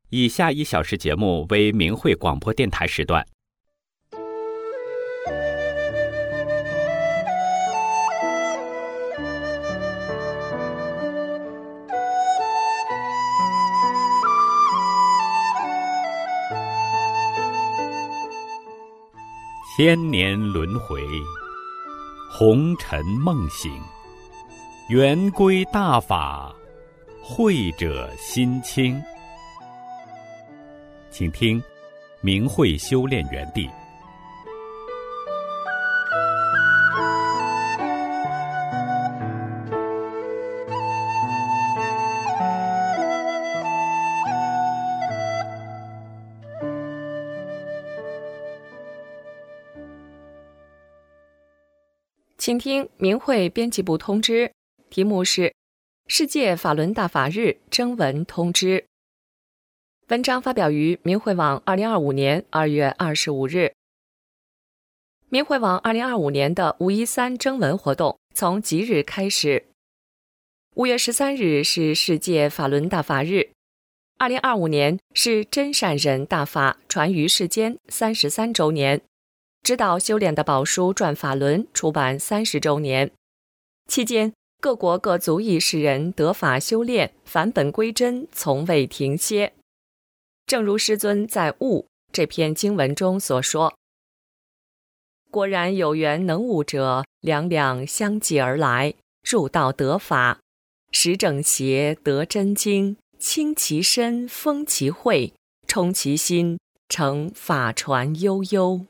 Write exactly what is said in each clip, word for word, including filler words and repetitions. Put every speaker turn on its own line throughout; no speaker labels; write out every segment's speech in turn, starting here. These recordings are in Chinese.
以下一小时节目为明慧广播电台时段。千年轮回，红尘梦醒，圆规大法，慧者心清。请听明慧修炼园地。
请听明慧编辑部通知，题目是世界法轮大法日征文通知。文章发表于明慧网二零二五年二月二十五日。明慧网二零二五年的五一三征文活动从即日开始。五月十三日是世界法轮大法日，二零二五年是真善忍大法传于世间三十三周年。指导修炼的宝书《转法轮》出版三十周年，期间各国各族裔世人得法修炼，返本归真，从未停歇。正如师尊在《悟》这篇经文中所说：“果然有缘能悟者，两两相继而来，入道得法，识正邪，得真经，清其身，封其慧，充其心，成法传悠悠。”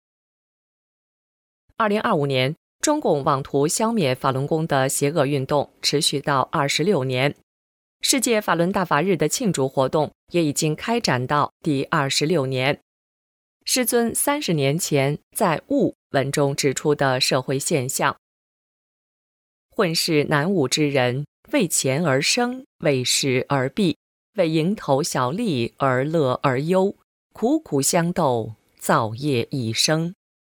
二零二五年，中共妄图消灭法轮功的邪恶运动持续到二十六年，世界法轮大法日的庆祝活动也已经开展到第二十六年。师尊三十年前在《悟》文中指出的社会现象：混世难悟之人，为钱而生，为势而避，为蝇头小利而乐而忧，苦苦相斗，造业一生。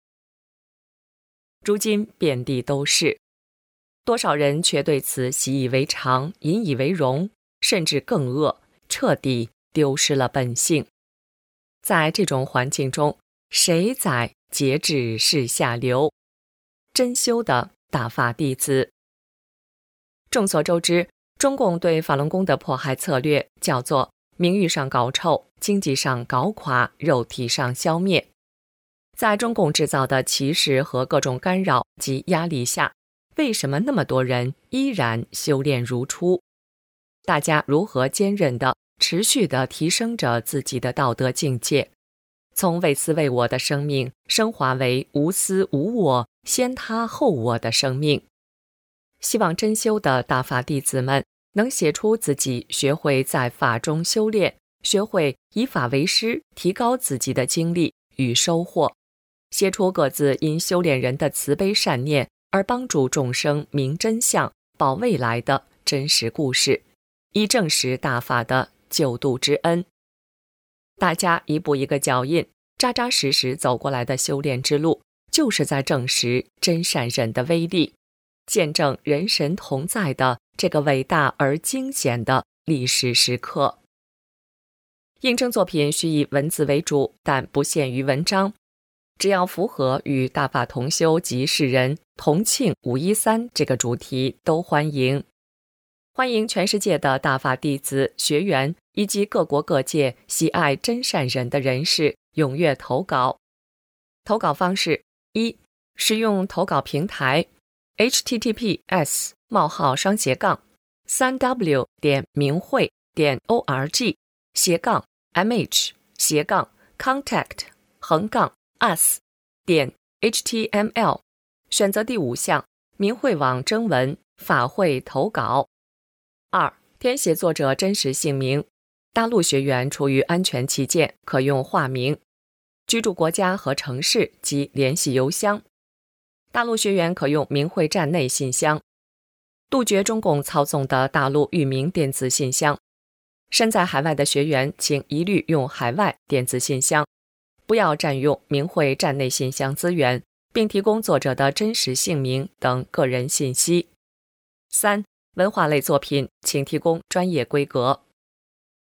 如今遍地都是，多少人却对此习以为常，引以为荣，甚至更恶，彻底丢失了本性。在这种环境中，谁在节制是下流？真修的大法弟子。众所周知，中共对法轮功的迫害策略叫做名誉上搞臭，经济上搞垮，肉体上消灭。在中共制造的歧视和各种干扰及压力下，为什么那么多人依然修炼如初？大家如何坚韧地、持续地提升着自己的道德境界，从为私为我的生命升华为无私无我、先他后我的生命？希望真修的大法弟子们能写出自己学会在法中修炼，学会以法为师，提高自己的经历与收获，写出各自因修炼人的慈悲善念而帮助众生明真相、保未来的真实故事，以证实大法的救度之恩。大家一步一个脚印，扎扎实实走过来的修炼之路，就是在证实真善忍的威力，见证人神同在的这个伟大而惊险的历史时刻。应征作品需以文字为主，但不限于文章，只要符合与大法同修及世人同庆五一三这个主题都欢迎。欢迎全世界的大法弟子、学员以及各国各界喜爱真善忍的人士踊跃投稿。投稿方式：一、使用投稿平台 H T T P S 冒号双斜杠三 W 点明慧点 O R G 斜杠 M H 斜杠 Contact 横杠us 点 H T M L， 选择第五项明慧网征文法会投稿。二、填写作者真实姓名，大陆学员出于安全起见可用化名，居住国家和城市及联系邮箱。大陆学员可用明慧站内信箱，杜绝中共操纵的大陆域名电子信箱。身在海外的学员请一律用海外电子信箱，不要占用明慧站内信箱资源，并提供作者的真实姓名等个人信息。三、文化类作品请提供专业规格。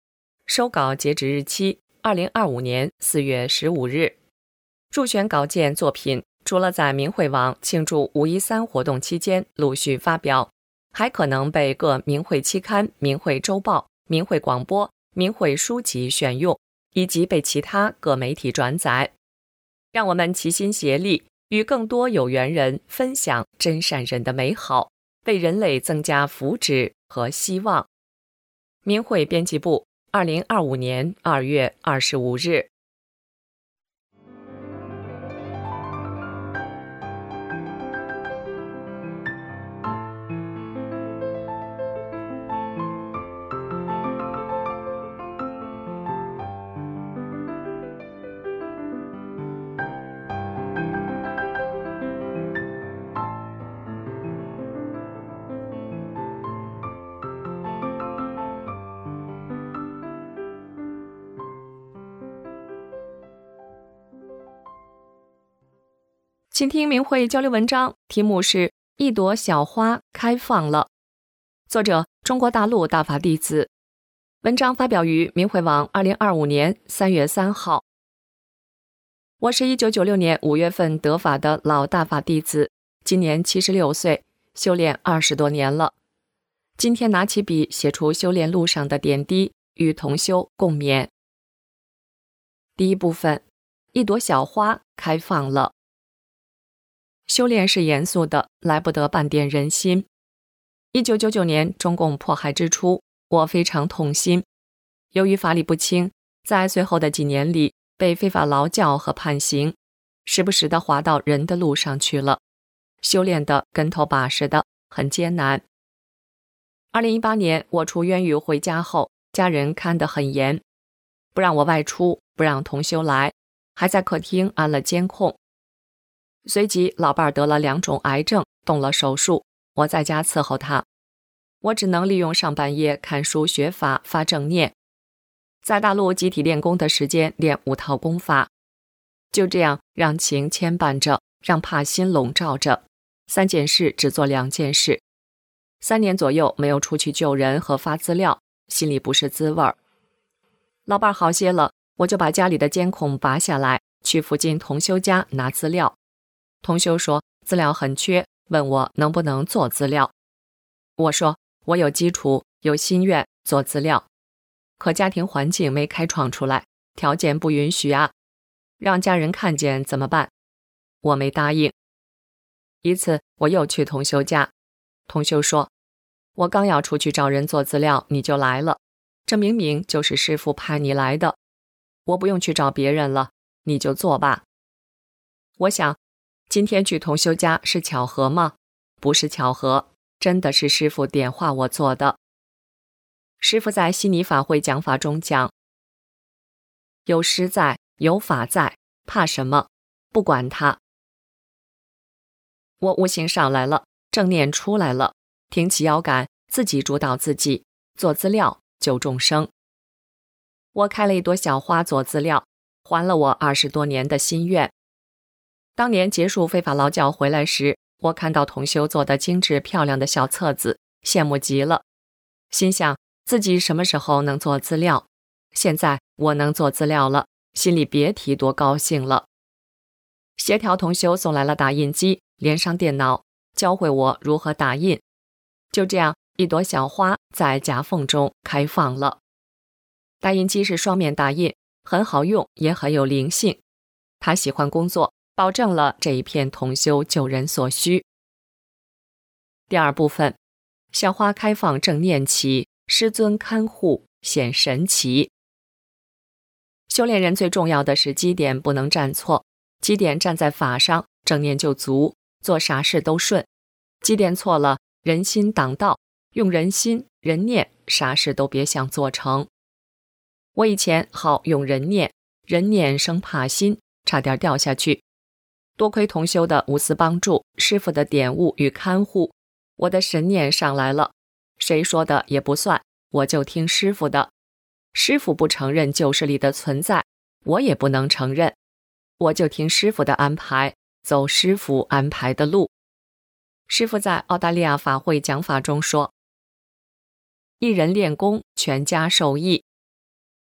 收稿截止日期二零二五年四月十五日。入选稿件作品除了在明慧网庆祝五一三活动期间陆续发表，还可能被各明慧期刊、明慧周报、明慧广播、明慧书籍选用，以及被其他各媒体转载。让我们齐心协力，与更多有缘人分享真善人的美好，为人类增加福祉和希望。明慧编辑部，二零二五年二月二十五日。请听明慧交流文章，题目是《一朵小花开放了》，作者中国大陆大法弟子。文章发表于明慧网二零二五年三月三号。我是一九九六年五月份得法的老大法弟子，今年七十六岁，修炼二十多年了。今天拿起笔写出修炼路上的点滴，与同修共勉。第一部分，一朵小花开放了。修炼是严肃的，来不得半点人心。一九九九年中共迫害之初，我非常痛心。由于法理不清，在随后的几年里被非法劳教和判刑，时不时地滑到人的路上去了，修炼的跟头把式的，很艰难。二零一八年我出冤狱回家后，家人看得很严，不让我外出，不让同修来，还在客厅安了监控。随即老伴儿得了两种癌症，动了手术，我在家伺候他。我只能利用上半夜看书学法，发正念，在大陆集体练功的时间练五套功法。就这样让情牵绊着，让怕心笼罩着，三件事只做两件事。三年左右没有出去救人和发资料，心里不是滋味儿。老伴儿好些了，我就把家里的监控拔下来，去附近同修家拿资料。同修说资料很缺，问我能不能做资料。我说我有基础，有心愿做资料，可家庭环境没开创出来，条件不允许啊，让家人看见怎么办？我没答应。一次我又去同修家，同修说我刚要出去找人做资料，你就来了，这明明就是师父派你来的，我不用去找别人了，你就做吧。我想今天去同修家是巧合吗？不是巧合，真的是师父点化我做的。师父在悉尼法会讲法中讲，有师在，有法在，怕什么？不管它。我悟性上来了，正念出来了，挺起腰杆，自己主导自己，做资料救众生。我开了一朵小花做资料，还了我二十多年的心愿。当年结束非法劳教回来时，我看到同修做的精致漂亮的小册子，羡慕极了，心想自己什么时候能做资料？现在我能做资料了，心里别提多高兴了。协调同修送来了打印机，连上电脑，教会我如何打印。就这样，一朵小花在夹缝中开放了。打印机是双面打印，很好用，也很有灵性。他喜欢工作，保证了这一片同修救人所需。第二部分，小花开放正念起，师尊看护显神奇。修炼人最重要的是基点不能站错，基点站在法上，正念就足，做啥事都顺。基点错了，人心挡道，用人心人念，啥事都别想做成。我以前好用人念，人念生怕心，差点掉下去。多亏同修的无私帮助，师父的点悟与看护，我的神念上来了，谁说的也不算，我就听师父的。师父不承认旧势力的存在，我也不能承认，我就听师父的安排，走师父安排的路。师父在澳大利亚法会讲法中说，一人练功，全家受益。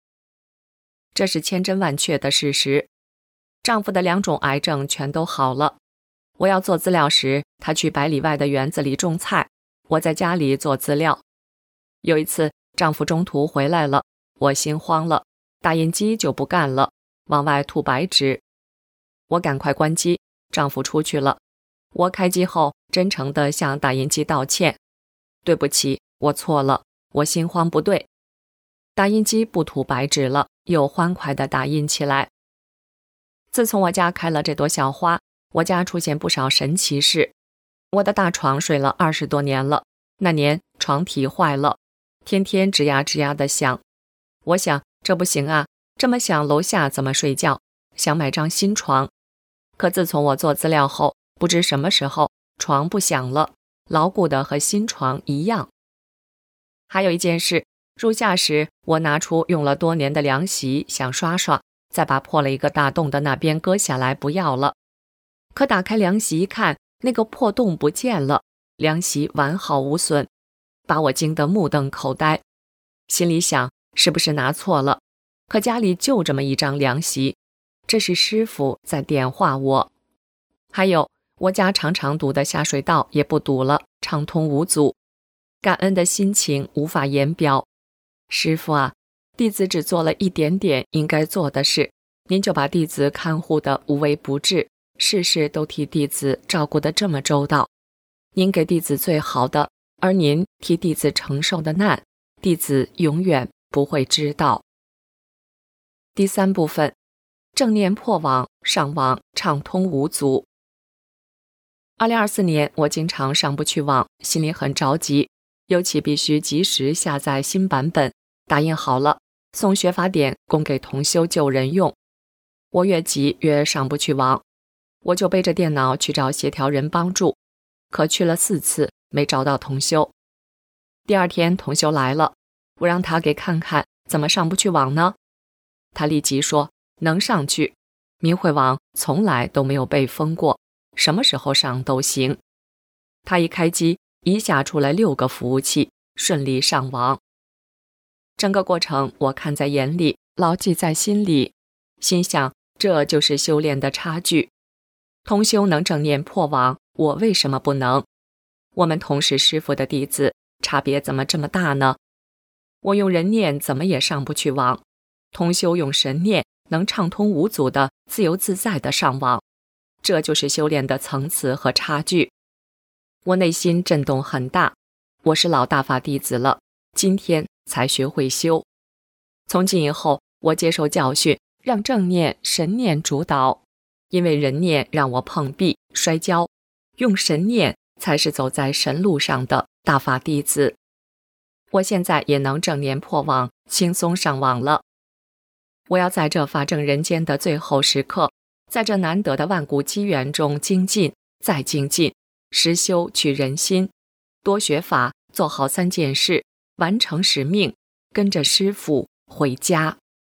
这是千真万确的事实。丈夫的两种癌症全都好了。我要做资料时，他去百里外的园子里种菜，我在家里做资料。有一次，丈夫中途回来了，我心慌了，打印机就不干了，往外吐白纸。我赶快关机，丈夫出去了。我开机后，真诚地向打印机道歉：“对不起，我错了，我心慌不对。”打印机不吐白纸了，又欢快地打印起来。自从我家开了这朵小花，我家出现不少神奇事。我的大床睡了二十多年了，那年床体坏了，天天吱呀吱呀地响。我想这不行啊，这么响楼下怎么睡觉？想买张新床。可自从我做资料后，不知什么时候床不响了，牢固的和新床一样。还有一件事，入夏时我拿出用了多年的凉席想刷刷，再把破了一个大洞的那边割下来不要了。可打开凉席一看，那个破洞不见了，凉席完好无损，把我惊得目瞪口呆。心里想是不是拿错了？可家里就这么一张凉席，这是师傅在点化我。还有，我家常常堵的下水道也不堵了，畅通无阻。感恩的心情无法言表。师傅啊，弟子只做了一点点应该做的事，您就把弟子看护得无微不至，事事都替弟子照顾得这么周到。您给弟子最好的，而您替弟子承受的难，弟子永远不会知道。第三部分，正念破网，上网畅通无阻。二零二四年，我经常上不去网，心里很着急，尤其必须及时下载新版本，打印好了，送学法典供给同修救人用。我越急越上不去网，我就背着电脑去找协调人帮助，可去了四次没找到同修。第二天同修来了，我让他给看看怎么上不去网呢？他立即说能上去，明慧网从来都没有被封过，什么时候上都行。他一开机，一下出来六个服务器，顺利上网。整个过程我看在眼里，牢记在心里，心想这就是修炼的差距。同修能正念破网，我为什么不能？我们同是师父的弟子，差别怎么这么大呢？我用人念怎么也上不去网，同修用神念能畅通无阻的自由自在的上网，这就是修炼的层次和差距。我内心震动很大，我是老大法弟子了，今天才学会修。从今以后，我接受教训，让正念神念主导，因为人念让我碰壁摔跤，用神念才是走在神路上的大法弟子。我现在也能正念破网，轻松上网了。我要在这法正人间的最后时刻，在这难得的万古机缘中精进再精进，实修取人心，多学法，做好三件事，完成使命，跟着师父回家。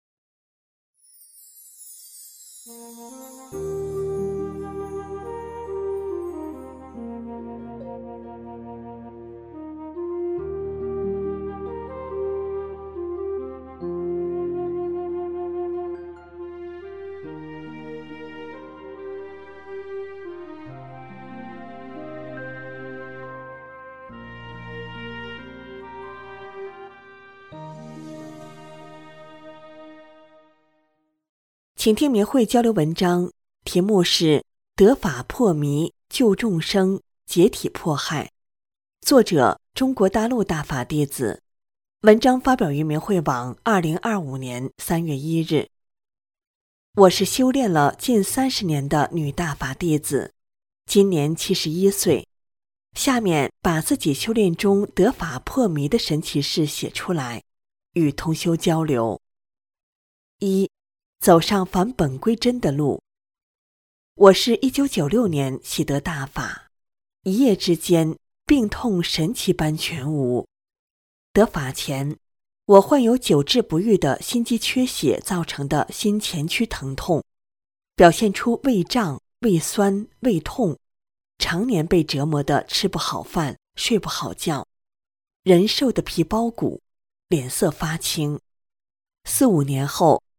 请听明慧交流文章，题目是得法破迷，救众生，解体迫害，作者中国大陆大法弟子。文章发表于明慧网二零二五年三月一日。我是修炼了近三十年的女大法弟子，今年七十一岁。下面把自己修炼中得法破迷的神奇事写出来，与同修交流。一、走上返本归真的路。我是一九九六年喜得大法，一夜之间病痛神奇般全无。得法前，我患有久治不愈的心肌缺血造成的心前区疼痛，表现出胃胀、胃酸、胃痛，常年被折磨得吃不好饭，睡不好觉，人瘦得皮包骨，脸色发青。四五年后，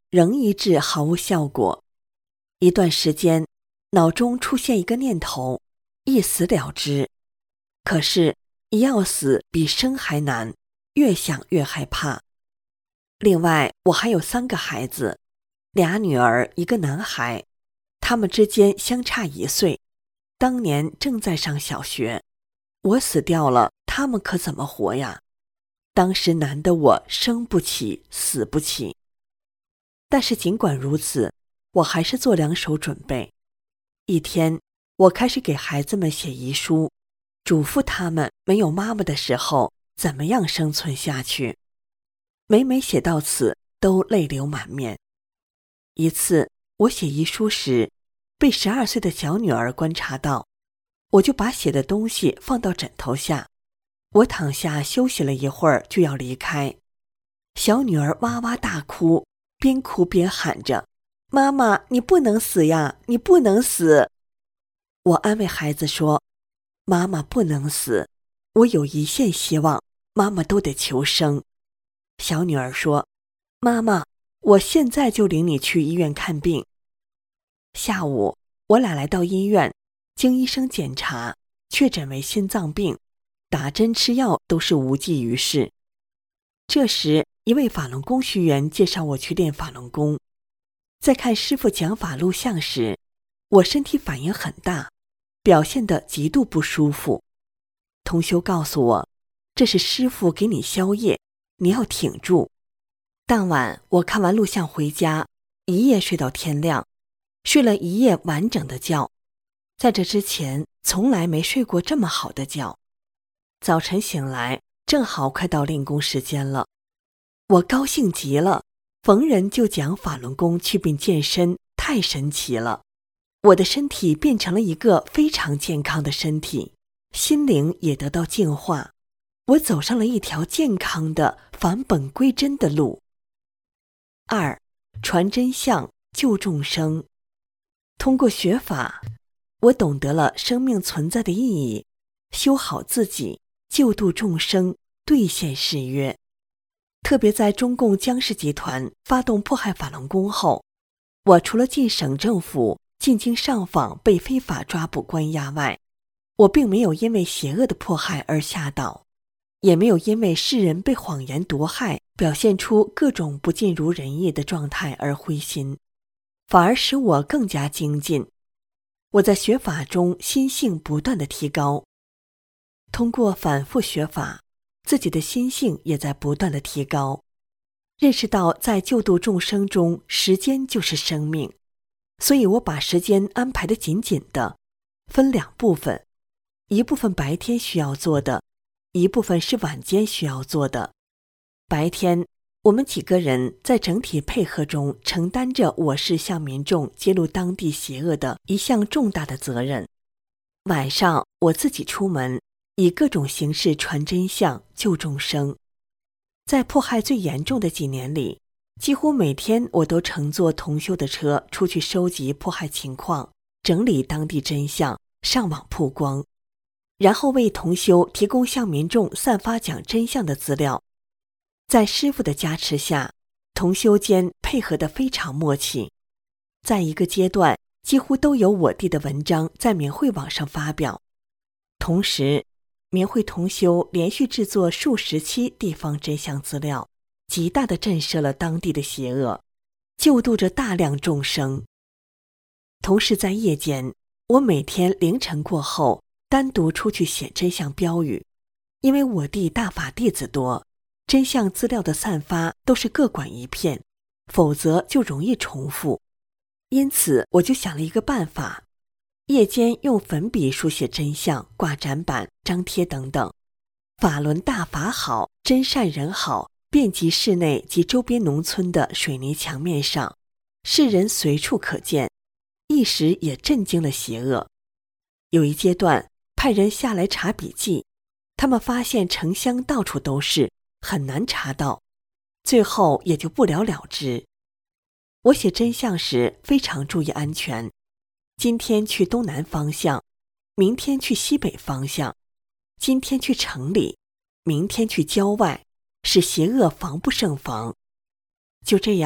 仍医治毫无效果。一段时间，脑中出现一个念头，一死了之。可是一要死比生还难，越想越害怕。另外，我还有三个孩子，俩女儿，一个男孩，他们之间相差一岁，当年正在上小学。我死掉了，他们可怎么活呀？当时难得我生不起，死不起。但是尽管如此，我还是做两手准备。一天，我开始给孩子们写遗书，嘱咐他们没有妈妈的时候怎么样生存下去。每每写到此，都泪流满面。一次，我写遗书时，被十二岁的小女儿观察到，我就把写的东西放到枕头下。我躺下休息了一会儿，就要离开。小女儿哇哇大哭，边哭边喊着：“妈妈，你不能死呀，你不能死！”我安慰孩子说：“妈妈不能死，我有一线希望，妈妈都得求生。”小女儿说：“妈妈，我现在就领你去医院看病。”下午，我俩来到医院，经医生检查，确诊为心脏病，打针吃药都是无济于事。这时，一位法轮功学员介绍我去练法轮功。在看师父讲法录像时，我身体反应很大，表现得极度不舒服。同修告诉我，这是师父给你消业，你要挺住。当晚我看完录像回家，一夜睡到天亮，睡了一夜完整的觉。在这之前，从来没睡过这么好的觉。早晨醒来，正好快到练功时间了，我高兴极了，逢人就讲法轮功祛病健身，太神奇了。我的身体变成了一个非常健康的身体，心灵也得到净化，我走上了一条健康的返本归真的路。二，传真相，救众生。通过学法，我懂得了生命存在的意义，修好自己，救度众生，兑现誓约。特别在中共江氏集团发动迫害法轮功后，我除了进省政府进京上访被非法抓捕关押外，我并没有因为邪恶的迫害而吓倒，也没有因为世人被谎言毒害表现出各种不尽如人意的状态而灰心，反而使我更加精进。我在学法中心性不断地提高，通过反复学法，自己的心性也在不断地提高，认识到在救度众生中，时间就是生命，所以我把时间安排得紧紧的，分两部分，一部分白天需要做的，一部分是晚间需要做的。白天，我们几个人在整体配合中承担着我市向民众揭露当地邪恶的一项重大的责任。晚上，我自己出门，以各种形式传真相，救众生。在迫害最严重的几年里，几乎每天我都乘坐同修的车出去收集迫害情况，整理当地真相，上网曝光，然后为同修提供向民众散发讲真相的资料。在师父的加持下，同修间配合得非常默契，在一个阶段几乎都有我弟的文章在缅慧网上发表。同时，缅慧同修连续制作数十期地方真相资料，极大地震慑了当地的邪恶，救度着大量众生。同时在夜间，我每天凌晨过后单独出去写真相标语，因为我弟大法弟子多，真相资料的散发都是各管一片，否则就容易重复。因此我就想了一个办法，夜间用粉笔书写真相，挂展板、张贴等等。法轮大法好，真善人好，遍及市内及周边农村的水泥墙面上，世人随处可见，一时也震惊了邪恶。有一阶段派人下来查笔记，他们发现城乡到处都是，很难查到，最后也就不了了之。我写真相时非常注意安全，今天去东南方向，明天去西北方向，今天去城里，明天去郊外，使邪恶防不胜防。就这样，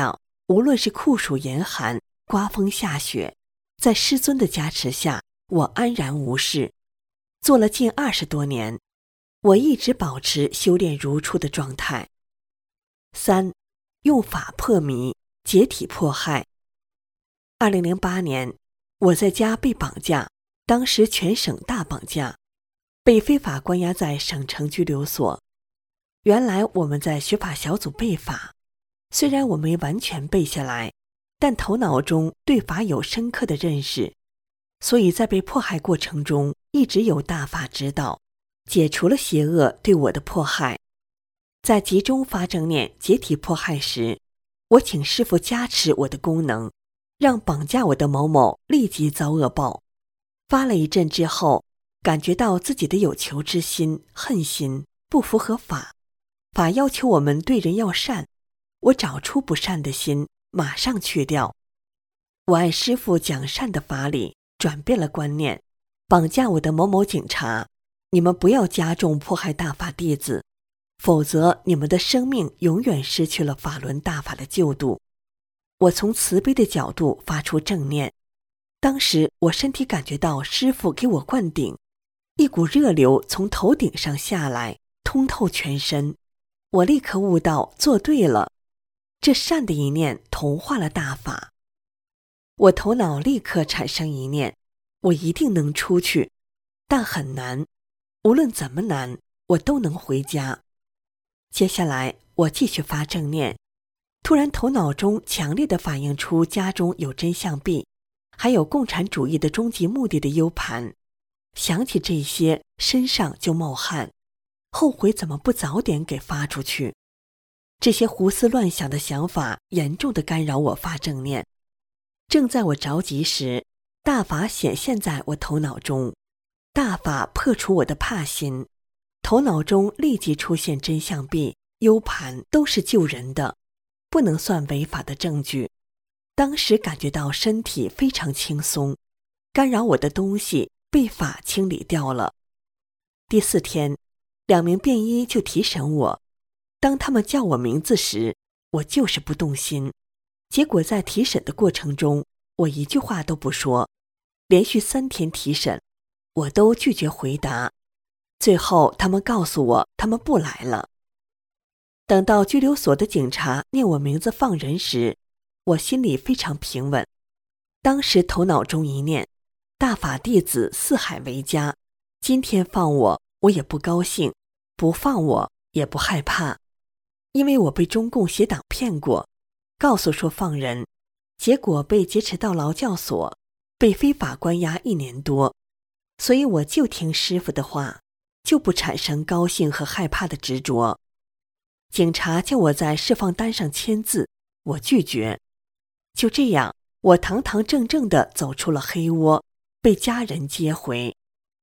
无论是酷暑严寒、刮风下雪，在师尊的加持下，我安然无事。做了近二十多年，我一直保持修炼如初的状态。三，用法破迷，解体迫害。二零零八年，我在家被绑架，当时全省大绑架，被非法关押在省城拘留所。原来我们在学法小组背法，虽然我没完全背下来，但头脑中对法有深刻的认识，所以在被迫害过程中一直有大法指导，解除了邪恶对我的迫害。在集中发正念解体迫害时，我请师父加持我的功能，让绑架我的某某立即遭恶报。发了一阵之后，感觉到自己的有求之心、恨心不符合法，法要求我们对人要善，我找出不善的心，马上去掉。我按师父讲善的法理，转变了观念。绑架我的某某警察，你们不要加重迫害大法弟子，否则你们的生命永远失去了法轮大法的救度。我从慈悲的角度发出正念，当时我身体感觉到师父给我灌顶，一股热流从头顶上下来，通透全身。我立刻悟到做对了，这善的一念同化了大法。我头脑立刻产生一念，我一定能出去，但很难，无论怎么难，我都能回家。接下来我继续发正念，突然头脑中强烈地反映出家中有真相币，还有共产主义的终极目的的 U 盘。想起这些，身上就冒汗，后悔怎么不早点给发出去。这些胡思乱想的想法严重地干扰我发正念。正在我着急时，大法显现在我头脑中，大法破除我的怕心，头脑中立即出现真相币、U 盘，都是救人的，不能算违法的证据。当时感觉到身体非常轻松，干扰我的东西被法清理掉了。第四天，两名便衣就提审我，当他们叫我名字时，我就是不动心。结果在提审的过程中，我一句话都不说，连续三天提审，我都拒绝回答。最后他们告诉我他们不来了。等到拘留所的警察念我名字放人时，我心里非常平稳。当时头脑中一念，大法弟子四海为家，今天放我，我也不高兴，不放我也不害怕，因为我被中共邪党骗过，告诉说放人，结果被劫持到劳教所，被非法关押一年多，所以我就听师父的话，就不产生高兴和害怕的执着。警察叫我在释放单上签字，我拒绝。就这样，我堂堂正正地走出了黑窝，被家人接回。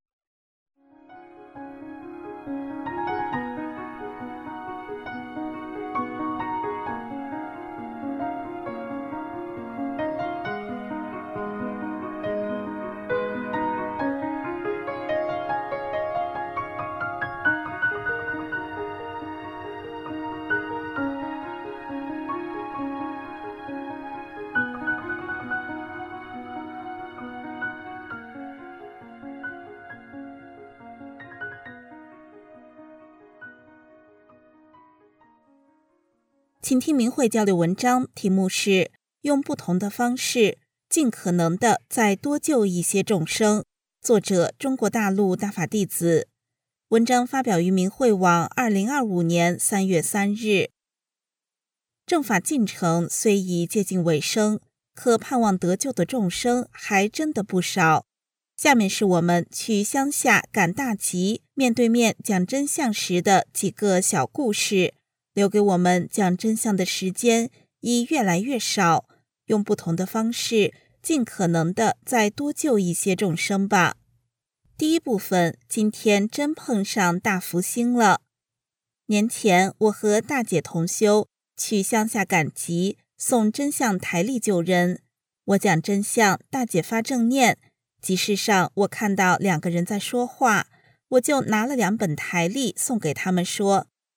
请听明慧交流文章，题目是用不同的方式尽可能的再多救一些众生，作者中国大陆大法弟子。文章发表于明慧网二零二五年三月三日。正法进程虽已接近尾声，可盼望得救的众生还真的不少。下面是我们去乡下赶大集面对面讲真相时的几个小故事，留给我们讲真相的时间已越来越少，用不同的方式尽可能的再多救一些众生吧。第一部分，今天真碰上大福星了。年前我和大姐同修去乡下赶集，送真相台历救人。我讲真相，大姐发正念，集市上我看到两个人在说话，我就拿了两本台历送给他们说，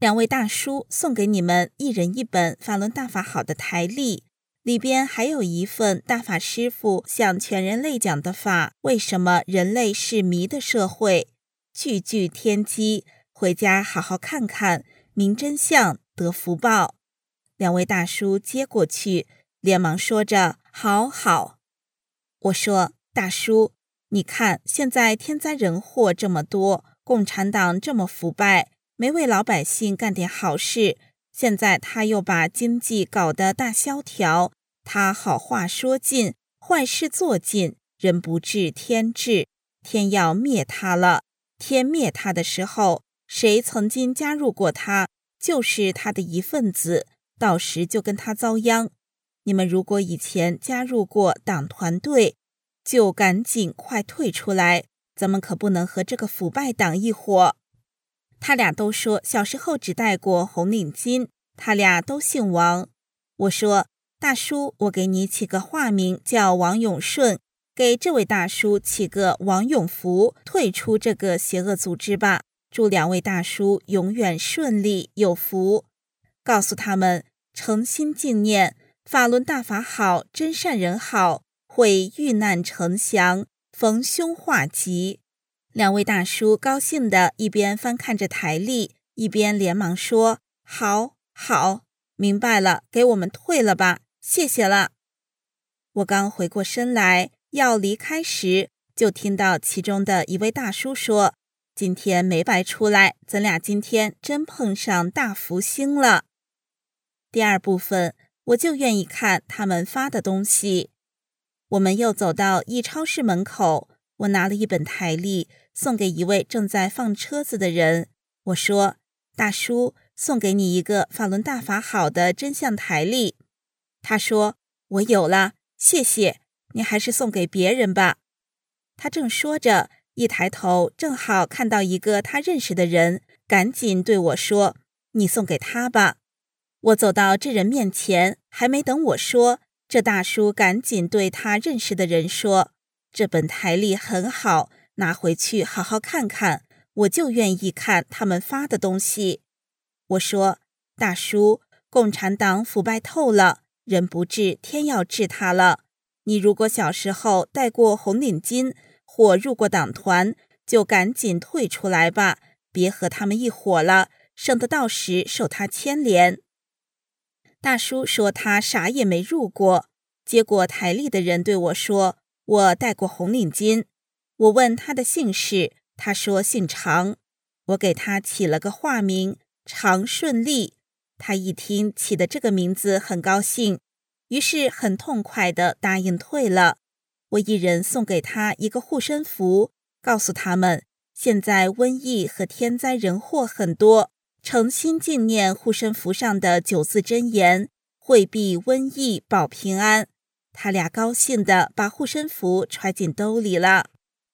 两位大叔送给你们一人一本法轮大法好的台历，里边还有一份大法师父向全人类讲的法，为什么人类是迷的社会，句句天机，回家好好看看，明真相得福报。两位大叔接过去，连忙说着好好。我说，大叔，你看现在天灾人祸这么多，共产党这么腐败，没为老百姓干点好事，现在他又把经济搞得大萧条，他好话说尽，坏事做尽，人不治天治，天要灭他了。天灭他的时候，谁曾经加入过他，就是他的一份子，到时就跟他遭殃。你们如果以前加入过党团队，就赶紧快退出来，咱们可不能和这个腐败党一伙。他俩都说小时候只戴过红领巾，他俩都姓王。我说，大叔，我给你起个化名叫王永顺，给这位大叔起个王永福，退出这个邪恶组织吧，祝两位大叔永远顺利有福。告诉他们，诚心敬念，法轮大法好，真善人好，会遇难成祥，逢凶化吉。两位大叔高兴地一边翻看着台历，一边连忙说，好好，明白了，给我们退了吧，谢谢了。我刚回过身来要离开时，就听到其中的一位大叔说，今天没白出来，咱俩今天真碰上大福星了。第二部分，我就愿意看他们发的东西。我们又走到一超市门口，我拿了一本台历送给一位正在放车子的人。我说，大叔，送给你一个法轮大法好的真相台历。他说，我有了，谢谢，你还是送给别人吧。他正说着，一抬头正好看到一个他认识的人，赶紧对我说，你送给他吧。我走到这人面前，还没等我说，这大叔赶紧对他认识的人说，这本台历很好，拿回去好好看看，我就愿意看他们发的东西。我说，大叔，共产党腐败透了，人不治天要治他了，你如果小时候戴过红领巾或入过党团，就赶紧退出来吧，别和他们一伙了，省得到时受他牵连。大叔说他啥也没入过，接过台历的人对我说，我戴过红领巾。我问他的姓氏，他说姓常，我给他起了个化名常顺利。他一听起的这个名字很高兴，于是很痛快地答应退了。我一人送给他一个护身符，告诉他们，现在瘟疫和天灾人祸很多，诚心敬念护身符上的九字真言，会避瘟疫保平安。他俩高兴地把护身符揣进兜里了。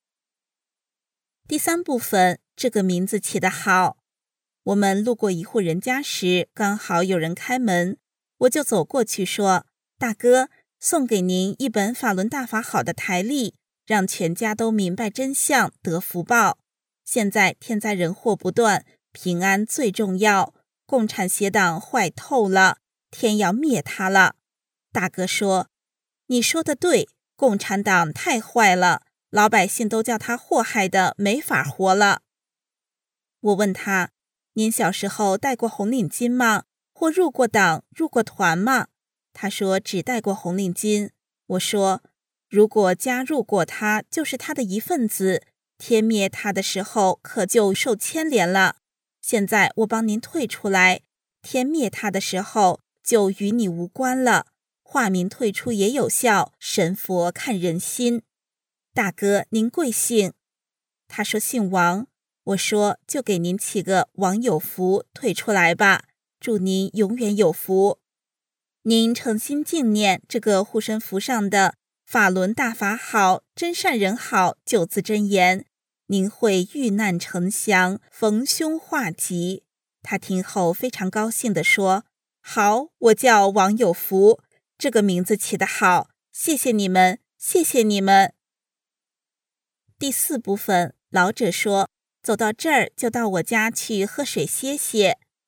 第三部分，这个名字起得好。我们路过一户人家时，刚好有人开门，我就走过去说，大哥，送给您一本法轮大法好的台历，让全家都明白真相，得福报。现在天灾人祸不断，平安最重要，共产邪党坏透了，天要灭他了。大哥说，你说的对，共产党太坏了，老百姓都叫他祸害的没法活了。我问他，您小时候戴过红领巾吗？或入过党、入过团吗？他说只戴过红领巾。我说，如果加入过他，就是他的一份子，天灭他的时候可就受牵连了。现在我帮您退出来，天灭他的时候就与你无关了，化名退出也有效，神佛看人心。大哥，您贵姓？他说姓王。我说就给您起个王有福，退出来吧，祝您永远有福。您诚心敬念这个护身符上的法轮大法好，真善人好九字真言，您会遇难成祥，逢凶化吉。他听后非常高兴地说，好，我叫王有福，这个名字起得好，谢谢你们，谢谢你们。第四部分，老者说，走到这儿就到我家去喝水歇歇。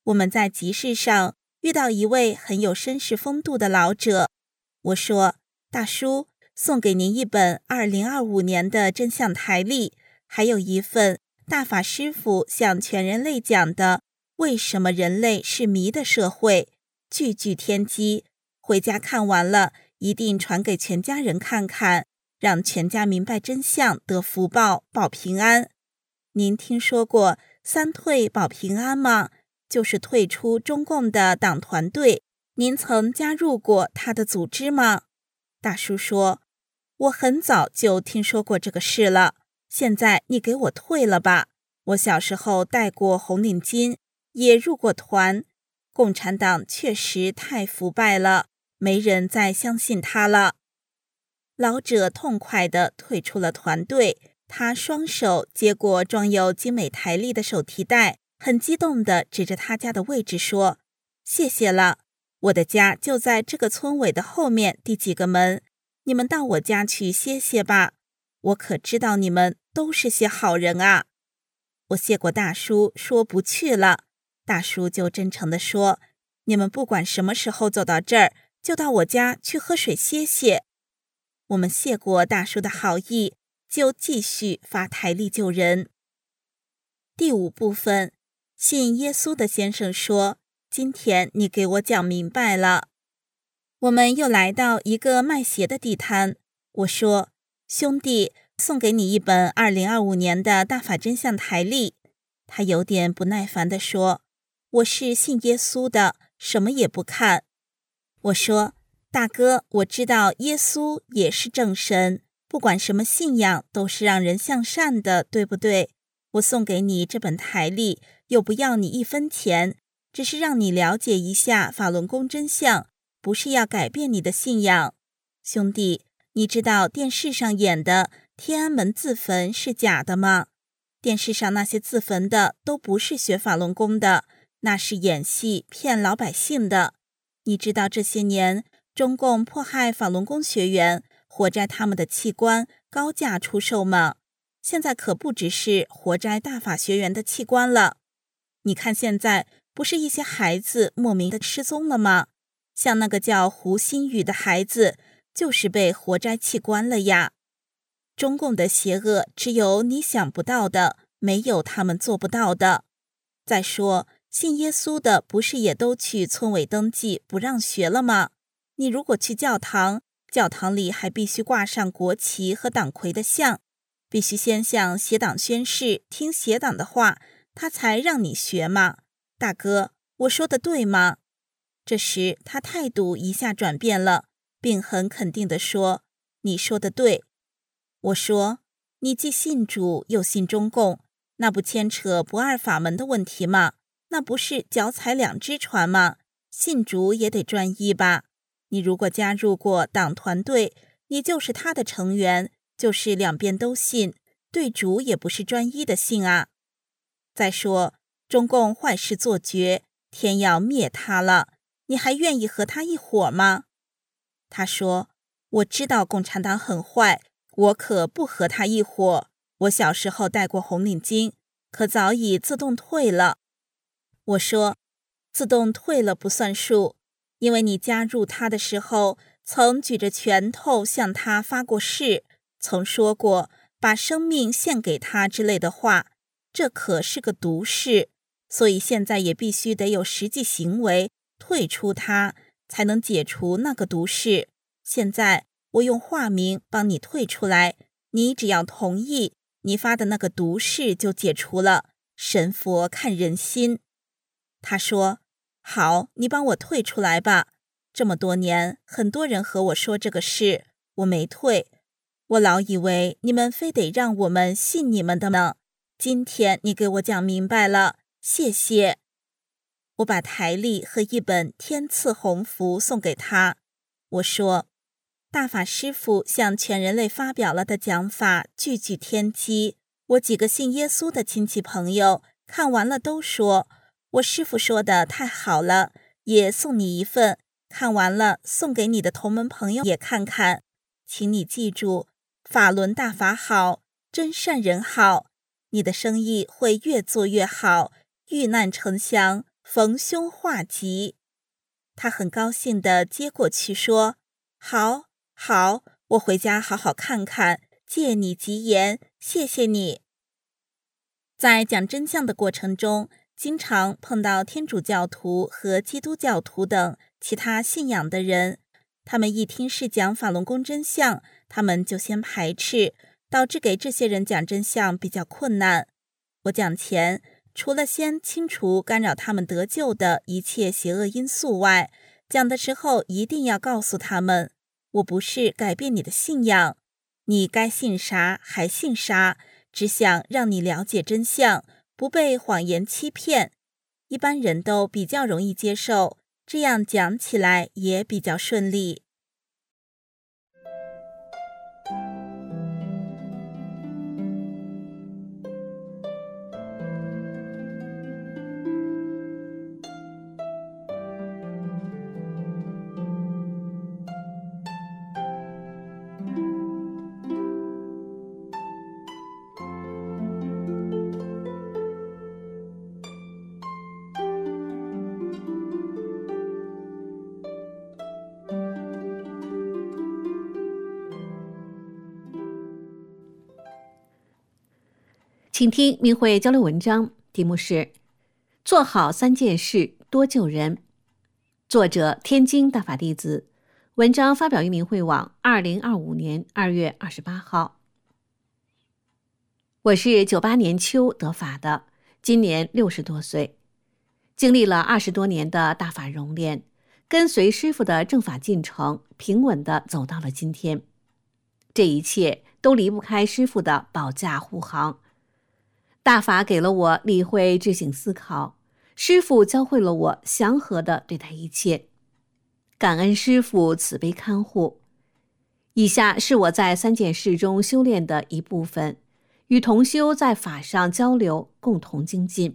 我们在集市上遇到一位很有绅士风度的老者，我说，大叔，送给您一本二零二五年的真相台历，还有一份大法师父向全人类讲的为什么人类是迷的社会，句句天机，回家看完了一定传给全家人看看，让全家明白真相，得福报，保平安。您听说过三退保平安吗？就是退出中共的党团队。您曾加入过他的组织吗？大叔说，我很早就听说过这个事了，现在你给我退了吧。我小时候戴过红领巾，也入过团，共产党确实太腐败了，没人再相信他了。老者痛快地退出了团队，他双手接过装有精美台历的手提袋，很激动地指着他家的位置说，谢谢了，我的家就在这个村委的后面第几个门，你们到我家去歇歇吧，我可知道你们都是些好人啊。我谢过大叔，说不去了。大叔就真诚地说，你们不管什么时候走到这儿，就到我家去喝水歇歇。我们谢过大叔的好意，就继续发台历救人。第五部分，信耶稣的先生说，今天你给我讲明白了。我们又来到一个卖鞋的地摊，我说，兄弟，送给你一本二零二五年的大法真相台历。他有点不耐烦地说，我是信耶稣的，什么也不看。我说，大哥，我知道耶稣也是正神，不管什么信仰都是让人向善的，对不对？我送给你这本台历，又不要你一分钱，只是让你了解一下法轮功真相，不是要改变你的信仰。兄弟，你知道电视上演的天安门自焚是假的吗？电视上那些自焚的都不是学法轮功的，那是演戏骗老百姓的。你知道这些年中共迫害法轮功学员，活摘他们的器官高价出售吗？现在可不只是活摘大法学员的器官了。你看现在不是一些孩子莫名的失踪了吗？像那个叫胡鑫宇的孩子，就是被活摘器官了呀。中共的邪恶只有你想不到的，没有他们做不到的。再说，信耶稣的不是也都去村委登记不让学了吗？你如果去教堂，教堂里还必须挂上国旗和党魁的像，必须先向邪党宣誓，听邪党的话，他才让你学嘛。大哥，我说的对吗？这时他态度一下转变了，并很肯定地说，你说的对。我说，你既信主又信中共，那不牵扯不二法门的问题吗？那不是脚踩两只船吗？信主也得专一吧。你如果加入过党团队，你就是他的成员，就是两边都信，对主也不是专一的信啊。再说，中共坏事做绝，天要灭他了，你还愿意和他一伙吗？他说，我知道共产党很坏，我可不和他一伙。我小时候戴过红领巾，可早已自动退了。我说，自动退了不算数，因为你加入他的时候，曾举着拳头向他发过誓，曾说过把生命献给他之类的话，这可是个毒誓，所以现在也必须得有实际行为，退出他，才能解除那个毒誓。现在我用化名帮你退出来，你只要同意，你发的那个毒誓就解除了。神佛看人心。他说，好，你帮我退出来吧。这么多年，很多人和我说这个事，我没退。我老以为你们非得让我们信你们的呢。今天你给我讲明白了，谢谢。我把台历和一本天赐鸿福送给他。我说，大法师父向全人类发表了的讲法句句天机，我几个信耶稣的亲戚朋友看完了都说，我师父说的太好了，也送你一份，看完了送给你的同门朋友也看看。请你记住，法轮大法好，真善人好，你的生意会越做越好，遇难成祥， 逢凶化吉。他很高兴地接过去说：好，好，我回家好好看看，借你吉言，谢谢你。在讲真相的过程中，经常碰到天主教徒和基督教徒等其他信仰的人，他们一听是讲法轮功真相，他们就先排斥，导致给这些人讲真相比较困难。我讲前，除了先清除干扰他们得救的一切邪恶因素外，讲的时候一定要告诉他们，我不是改变你的信仰，你该信啥还信啥，只想让你了解真相，不被谎言欺骗。一般人都比较容易接受，这样讲起来也比较顺利。
请听明慧交流文章，题目是做好三件事多救人，作者天津大法弟子，文章发表于明慧网二零二五年二月二十八号。我是九八年秋得法的，今年六十多岁，经历了二十多年的大法熔炼，跟随师父的正法进程，平稳地走到了今天。这一切都离不开师父的保驾护航。大法给了我理会自省思考，师父教会了我祥和地对待一切，感恩师父慈悲看护。以下是我在三件事中修炼的一部分，与同修在法上交流，共同精进。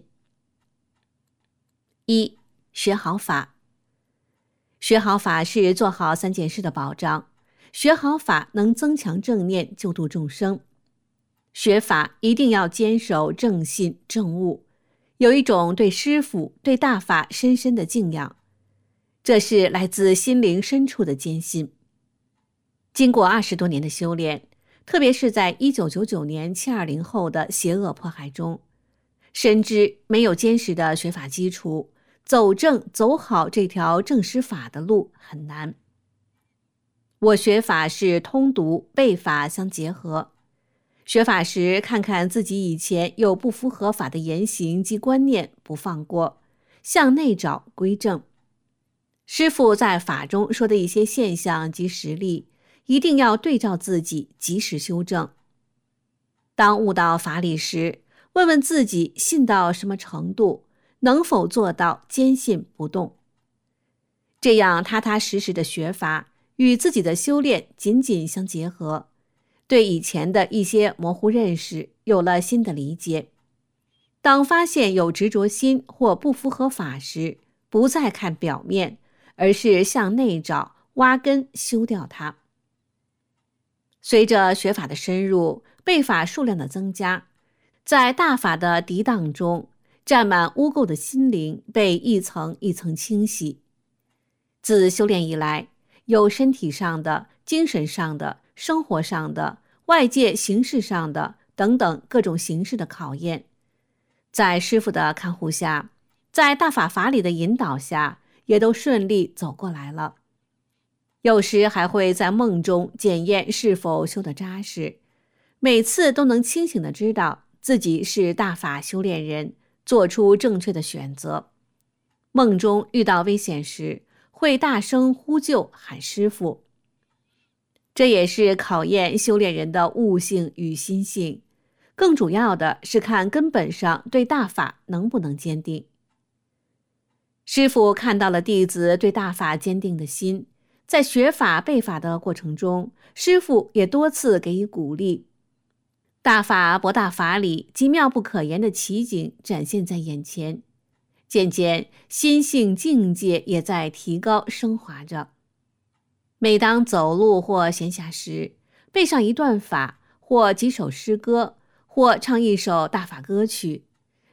一、学好法。学好法是做好三件事的保障，学好法能增强正念，救度众生。学法一定要坚守正信正悟，有一种对师父对大法深深的敬仰，这是来自心灵深处的坚信。经过二十多年的修炼，特别是在一九九九年七二零后的邪恶迫害中，深知没有坚实的学法基础，走正走好这条正师法的路很难。我学法是通读背法相结合，学法时看看自己以前有不符合法的言行及观念，不放过，向内找归正。师父在法中说的一些现象及实例，一定要对照自己及时修正。当悟到法理时，问问自己信到什么程度，能否做到坚信不动。这样踏踏实实的学法，与自己的修炼紧紧相结合，对以前的一些模糊认识有了新的理解。当发现有执着心或不符合法时，不再看表面，而是向内找，挖根修掉它。随着学法的深入，背法数量的增加，在大法的涤荡中，占满污垢的心灵被一层一层清洗。自修炼以来，有身体上的、精神上的、生活上的、外界形式上的等等各种形式的考验，在师父的看护下，在大法法理的引导下，也都顺利走过来了。有时还会在梦中检验是否修得扎实，每次都能清醒地知道自己是大法修炼人，做出正确的选择。梦中遇到危险时，会大声呼救喊师父。这也是考验修炼人的悟性与心性，更主要的是看根本上对大法能不能坚定。师父看到了弟子对大法坚定的心，在学法背法的过程中，师父也多次给予鼓励。大法博大法理及妙不可言的奇景展现在眼前，渐渐心性境界也在提高升华着。每当走路或闲暇时，背上一段法，或几首诗歌，或唱一首大法歌曲，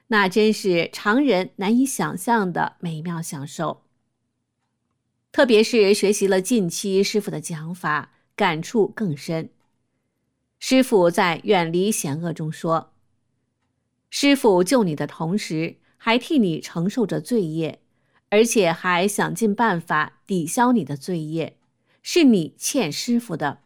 那真是常人难以想象的美妙享受。特别是学习了近期师父的讲法，感触更深。师父在《远离险恶》中说，师父救你的同时，还替你承受着罪业，而且还想尽办法抵消你的罪业，是你欠师父的。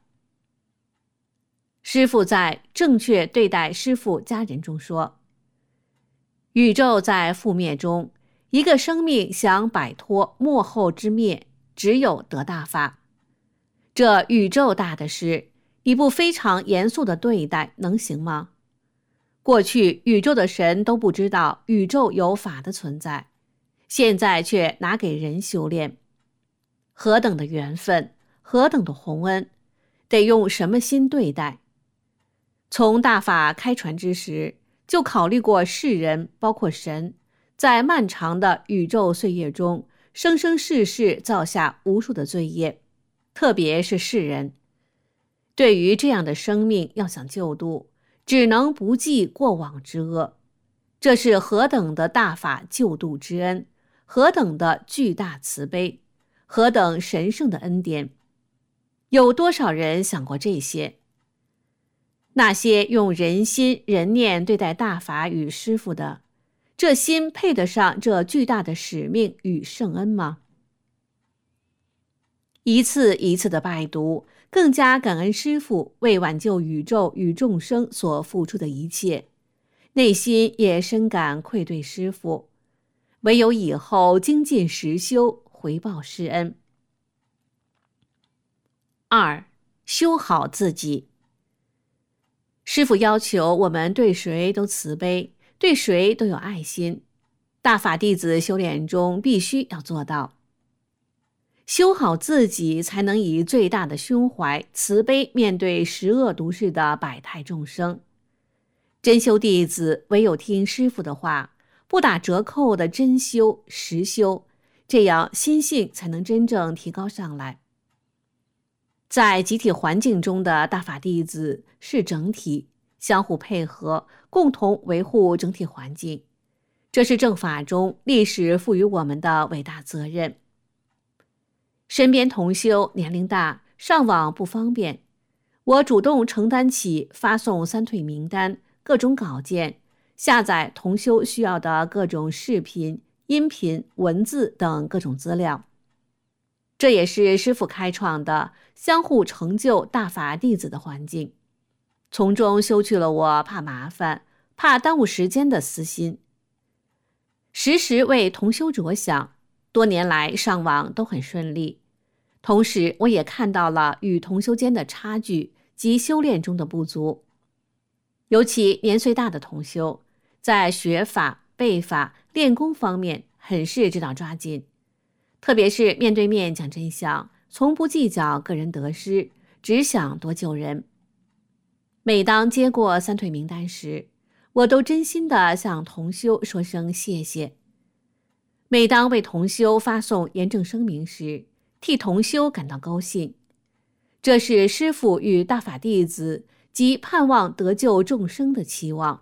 师父在《正确对待师父家人》中说，宇宙在覆灭中，一个生命想摆脱末后之灭，只有得大法。这宇宙大的事，你不非常严肃的对待，能行吗？过去宇宙的神都不知道宇宙有法的存在，现在却拿给人修炼，何等的缘分，何等的洪恩，得用什么心对待？从大法开传之时，就考虑过世人，包括神，在漫长的宇宙岁月中，生生世世造下无数的罪业，特别是世人。对于这样的生命，要想救度，只能不计过往之恶。这是何等的大法救度之恩，何等的巨大慈悲，何等神圣的恩典。有多少人想过这些？那些用人心人念对待大法与师父的，这心配得上这巨大的使命与圣恩吗？一次一次的拜读，更加感恩师父为挽救宇宙与众生所付出的一切，内心也深感愧对师父，唯有以后精进实修，回报师恩。二，修好自己。师父要求我们对谁都慈悲，对谁都有爱心，大法弟子修炼中必须要做到。修好自己，才能以最大的胸怀慈悲面对十恶毒世的百态众生。真修弟子唯有听师父的话，不打折扣的真修实修，这样心性才能真正提高上来。在集体环境中的大法弟子是整体，相互配合，共同维护整体环境，这是正法中历史赋予我们的伟大责任。身边同修年龄大，上网不方便，我主动承担起发送三退名单、各种稿件、下载同修需要的各种视频、音频、文字等各种资料。这也是师父开创的相互成就大法弟子的环境，从中修去了我怕麻烦、怕耽误时间的私心。时时为同修着想，多年来上网都很顺利。同时我也看到了与同修间的差距及修炼中的不足。尤其年岁大的同修，在学法、背法、练功方面很是知道抓紧，特别是面对面讲真相，从不计较个人得失，只想多救人。每当接过三退名单时，我都真心地向同修说声谢谢。每当为同修发送严正声明时，替同修感到高兴。这是师父与大法弟子及盼望得救众生的期望。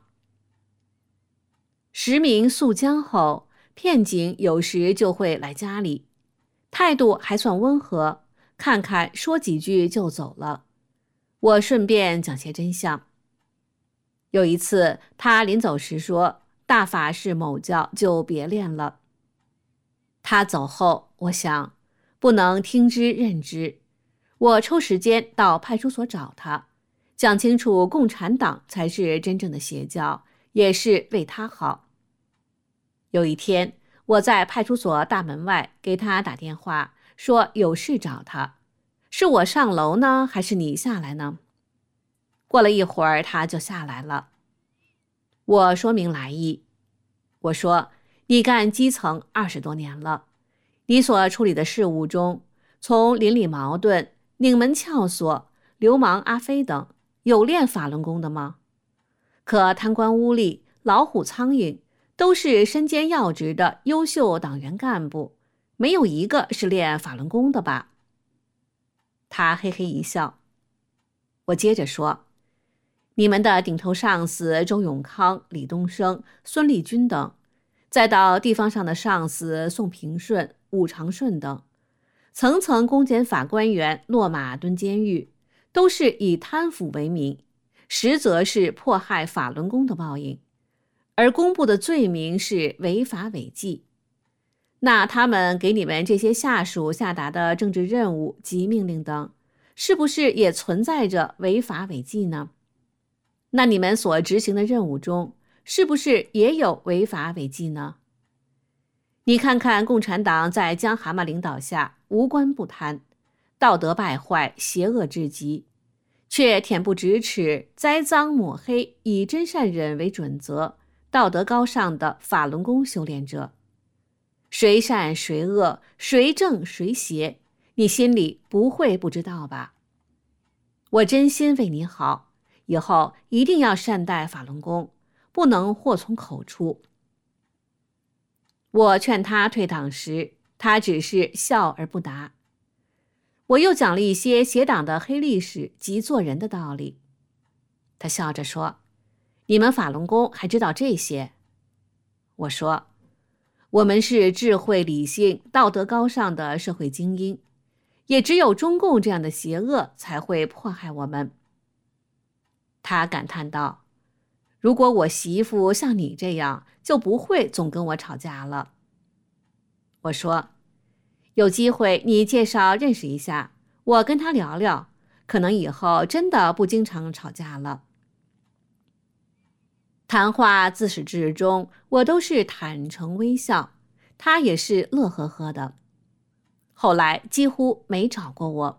实名宿江后，片警有时就会来家里，态度还算温和，看看说几句就走了。我顺便讲些真相。有一次他临走时说，大法是某教，就别练了。他走后，我想不能听之任之，我抽时间到派出所找他，讲清楚共产党才是真正的邪教，也是为他好。有一天我在派出所大门外给他打电话，说有事找他，是我上楼呢，还是你下来呢？过了一会儿他就下来了。我说明来意，我说你干基层二十多年了，你所处理的事务中，从邻里矛盾、拧门撬锁、流氓阿飞等，有练法轮功的吗？可贪官污吏、老虎苍蝇都是身兼要职的优秀党员干部，没有一个是练法轮功的吧？他嘿嘿一笑。我接着说， 你们的顶头上司周永康、李东升、孙立军等，再到地方上的上司宋平顺、武长顺等，层层公检法官员落马蹲监狱，都是以贪腐为名，实则是迫害法轮功的报应，而公布的罪名是违法违纪。那他们给你们这些下属下达的政治任务及命令等，是不是也存在着违法违纪呢？那你们所执行的任务中，是不是也有违法违纪呢？你看看共产党在江蛤蟆领导下无官不贪，道德败坏，邪恶至极，却恬不知耻，栽赃抹黑，以真善忍为准则，道德高尚的法轮功修炼者。谁善谁恶，谁正谁邪，你心里不会不知道吧？我真心为你好，以后一定要善待法轮功，不能祸从口出。我劝他退党时，他只是笑而不答。我又讲了一些邪党的黑历史及做人的道理。他笑着说：“你们法轮功还知道这些？”我说：“我们是智慧理性、道德高尚的社会精英，也只有中共这样的邪恶才会迫害我们。”他感叹道：“如果我媳妇像你这样，就不会总跟我吵架了。”我说：“有机会你介绍认识一下，我跟他聊聊，可能以后真的不经常吵架了。”谈话自始至终，我都是坦诚微笑，他也是乐呵呵的。后来几乎没找过我。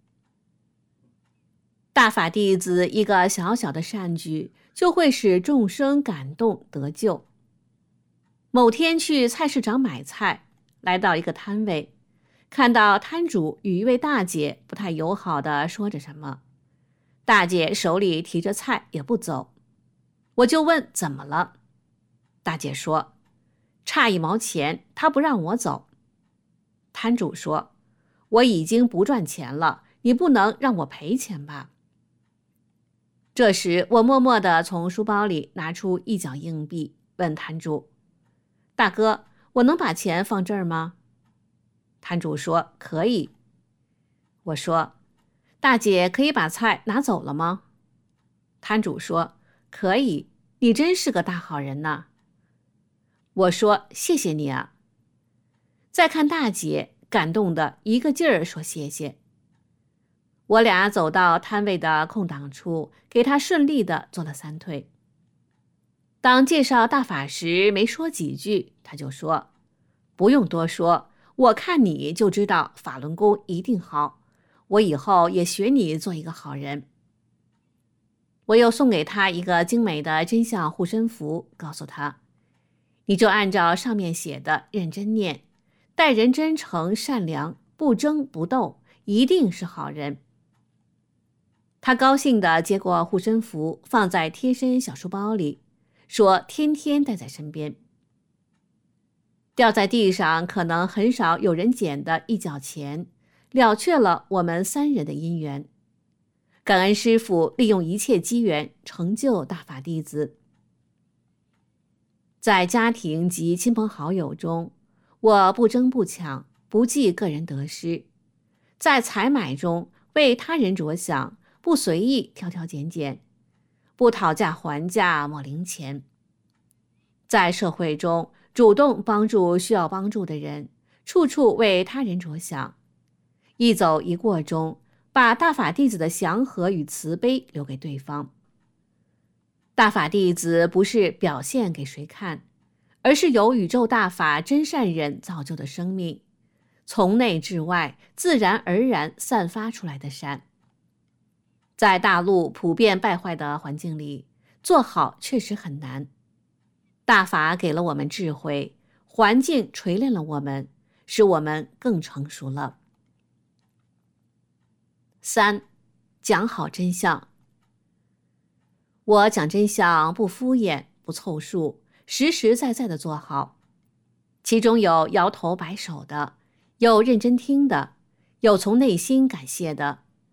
大法弟子一个小小的善举，就会使众生感动得救。某天去菜市场买菜，来到一个摊位，看到摊主与一位大姐不太友好地说着什么，大姐手里提着菜也不走。我就问怎么了，大姐说差一毛钱，她不让我走。摊主说：“我已经不赚钱了，你不能让我赔钱吧？”这时我默默地从书包里拿出一角硬币，问摊主：“大哥，我能把钱放这儿吗？”摊主说：“可以。”我说：“大姐可以把菜拿走了吗？”摊主说：“可以，你真是个大好人呐。”我说：“谢谢你啊。”再看大姐，感动的一个劲儿说谢谢。我俩走到摊位的空档处，给他顺利地做了三退。当介绍大法时没说几句，他就说：“不用多说，我看你就知道法轮功一定好，我以后也学你做一个好人。”我又送给他一个精美的真相护身符，告诉他：“你就按照上面写的认真念，待人真诚善良，不争不斗，一定是好人。”他高兴地接过护身符，放在贴身小书包里，说天天带在身边。掉在地上可能很少有人捡的一角钱，了却了我们三人的姻缘。感恩师父利用一切机缘成就大法弟子。在家庭及亲朋好友中，我不争不抢，不计个人得失，在采买中为他人着想，不随意挑挑拣拣，不讨价还价抹零钱。在社会中主动帮助需要帮助的人，处处为他人着想，一走一过中把大法弟子的祥和与慈悲留给对方。大法弟子不是表现给谁看，而是由宇宙大法真善人造就的生命，从内至外自然而然散发出来的善。在大陆普遍败坏的环境里，做好确实很难。大法给了我们智慧，环境锤炼了我们，使我们更成熟了。三，讲好真相。我讲真相不敷衍，不凑数，实实在在的做好。其中有摇头摆手的，有认真听的，有从内心感谢的。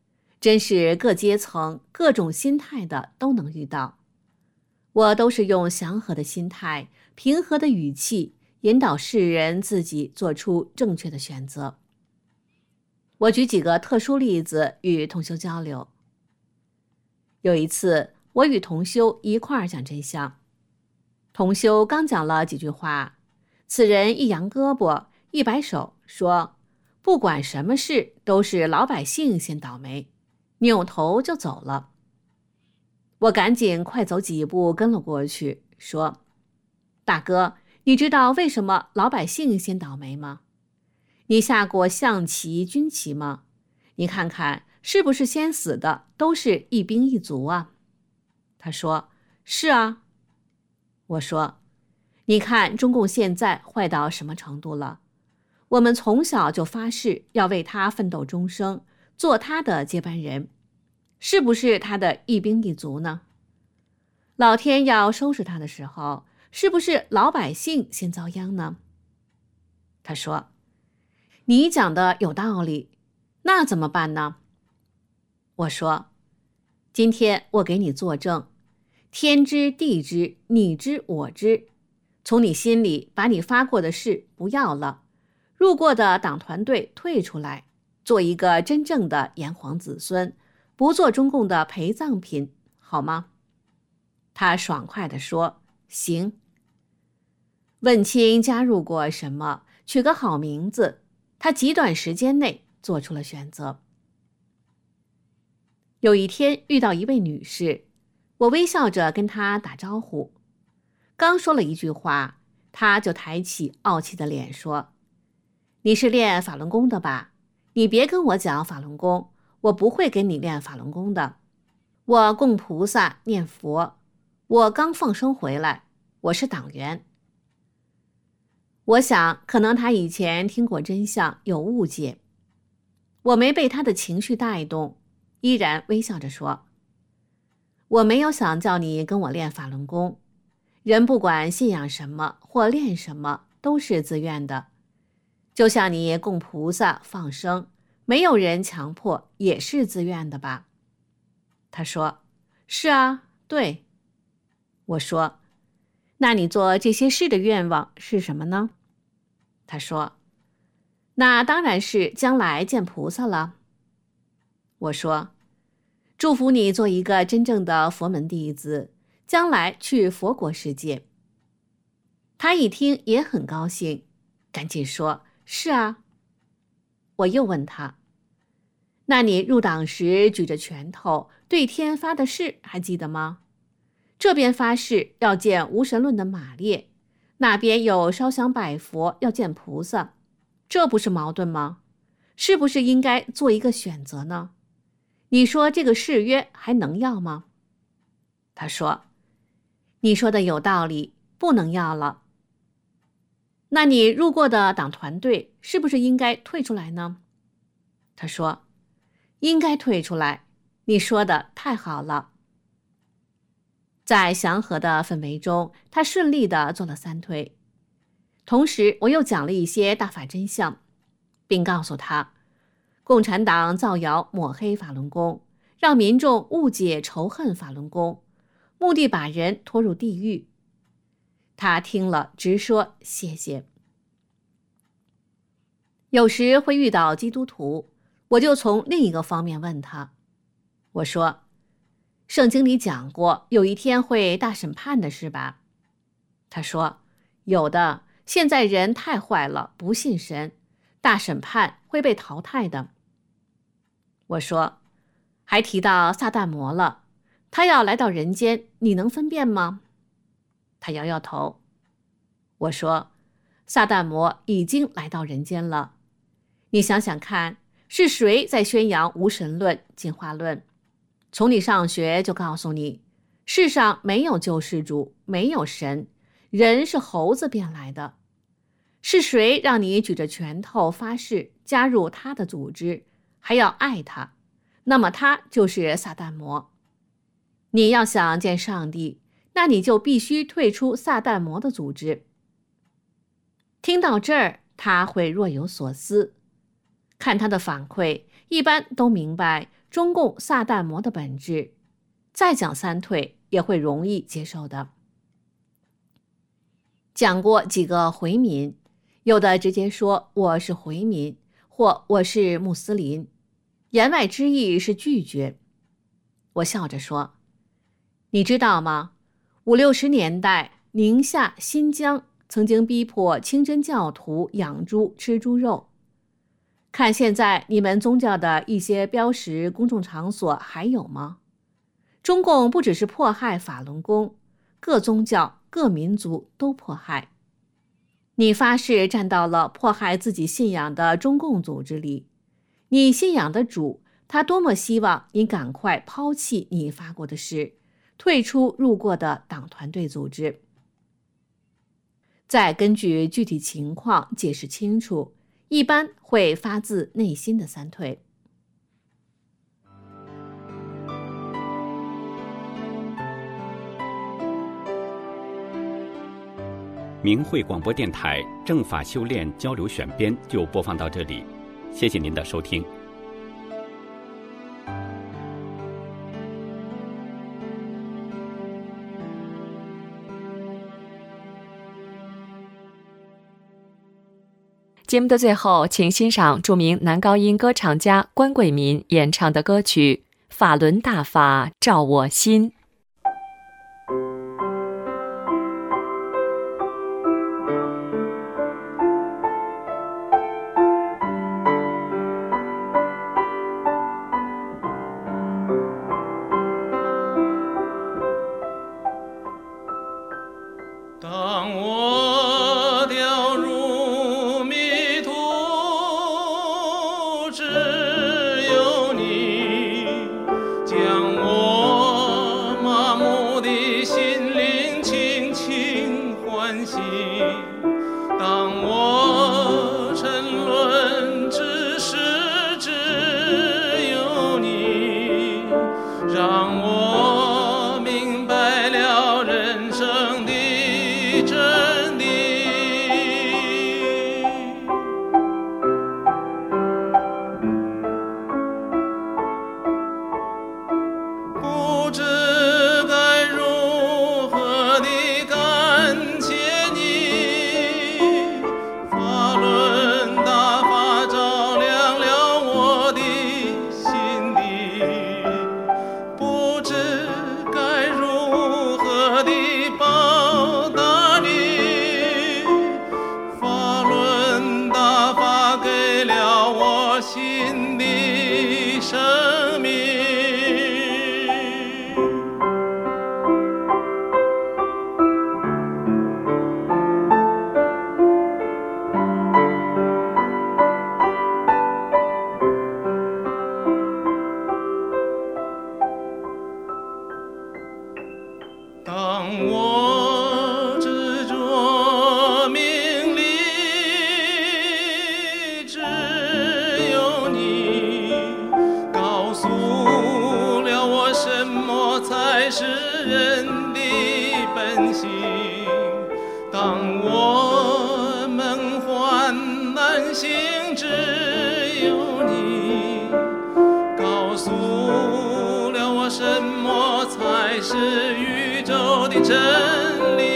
真是各阶层、各种心态的都能遇到。我都是用祥和的心态、平和的语气，引导世人自己做出正确的选择。我举几个特殊例子与同修交流。有一次，我与同修一块儿讲真相，同修刚讲了几句话，此人一扬胳膊，一摆手，说不管什么事都是老百姓先倒霉，扭头就走了。我赶紧快走几步跟了过去，说，大哥，你知道为什么老百姓先倒霉吗？你下过象棋、军棋吗？你看看是不是先死的都是一兵一卒啊？他说，是啊。我说，你看中共现在坏到什么程度了？我们从小就发誓要为他奋斗终生，做他的接班人，是不是他的一兵一卒呢？老天要收拾他的时候，是不是老百姓先遭殃呢？他说，你讲的有道理，那怎么办呢？我说，今天我给你作证，天知地知，你知我知，从你心里把你发过的誓不要了，入过的党团队退出来，做一个真正的炎黄子孙，不做中共的陪葬品，好吗？他爽快地说，行。问清加入过什么，取个好名字，他极短时间内做出了选择。有一天遇到一位女士，我微笑着跟她打招呼，刚说了一句话，她就抬起傲气的脸说，你是练法轮功的吧？你别跟我讲法轮功，我不会给你练法轮功的。我供菩萨念佛，我刚放生回来，我是党员。我想可能他以前听过真相，有误解。我没被他的情绪带动，依然微笑着说，我没有想叫你跟我练法轮功，人不管信仰什么或练什么都是自愿的，就像你供菩萨放生，没有人强迫，也是自愿的吧？他说，是啊，对。我说，那你做这些事的愿望是什么呢？他说，那当然是将来见菩萨了。我说，祝福你做一个真正的佛门弟子，将来去佛国世界。他一听也很高兴，赶紧说，是啊。我又问他，那你入党时举着拳头对天发的誓还记得吗？这边发誓要见无神论的马列，那边有烧香拜佛要见菩萨，这不是矛盾吗？是不是应该做一个选择呢？你说这个誓约还能要吗？他说，你说的有道理，不能要了。那你入过的党团队是不是应该退出来呢？他说，应该退出来，你说的太好了。在祥和的氛围中，他顺利地做了三退。同时我又讲了一些大法真相，并告诉他，共产党造谣抹黑法轮功，让民众误解仇恨法轮功，目的把人拖入地狱。他听了直说谢谢。有时会遇到基督徒，我就从另一个方面问他，我说，圣经里讲过有一天会大审判的是吧？他说，有的，现在人太坏了，不信神，大审判会被淘汰的。我说，还提到撒旦魔了，他要来到人间，你能分辨吗？他摇摇头。我说，撒旦魔已经来到人间了，你想想看，是谁在宣扬无神论、进化论？从你上学就告诉你，世上没有救世主，没有神，人是猴子变来的。是谁让你举着拳头发誓加入他的组织，还要爱他？那么他就是撒旦魔。你要想见上帝，那你就必须退出撒旦魔的组织。听到这儿，他会若有所思。看他的反馈，一般都明白中共撒旦魔的本质，再讲三退也会容易接受的。讲过几个回民，有的直接说我是回民或我是穆斯林，言外之意是拒绝。我笑着说，你知道吗？五六十年代宁夏、新疆曾经逼迫清真教徒养猪吃猪肉。看现在你们宗教的一些标识公众场所还有吗？中共不只是迫害法轮功，各宗教、各民族都迫害。你发誓站到了迫害自己信仰的中共组织里，你信仰的主，他多么希望你赶快抛弃你发过的誓，退出入过的党团队组织。再根据具体情况解释清楚，一般会发自内心的三退。
明慧广播电台正法修炼交流选编就播放到这里，谢谢您的收听。
节目的最后，请欣赏著名男高音歌唱家关贵民演唱的歌曲《法轮大法照我心》。
当我掉入迷途，只有你将我麻木的心灵轻轻唤醒。当我沉沦，只是只有你让我明白了人生的真理。不知该如何地感谢你，法轮大法照亮了我的心底。不知该如何地报答你，法轮大法给了我新的生命。当我执着名利，只有你告诉了我什么才是人的本性。当我梦幻难醒，只有你告诉了我什么才是宇宙的真理。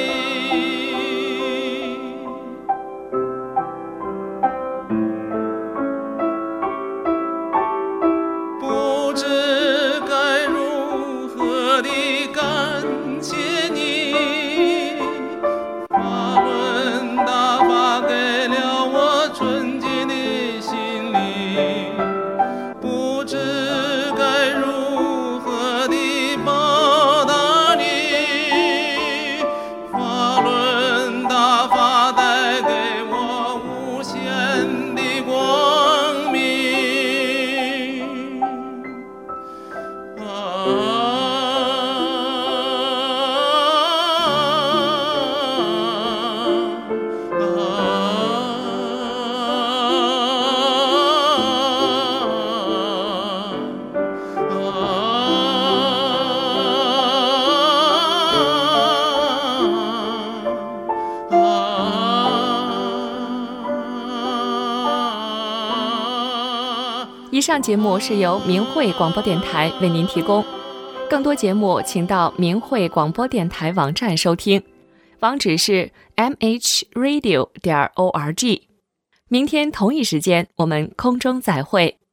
不知该如何地感谢你，法轮大法给了我纯洁的心灵。不知该如何地报答你，法轮大法带给我无限的光明。啊
上节目是由明慧广播电台为您提供，更多节目请到明慧广播电台网站收听，网址是 m h radio 点 org。明天同一时间我们空中再会。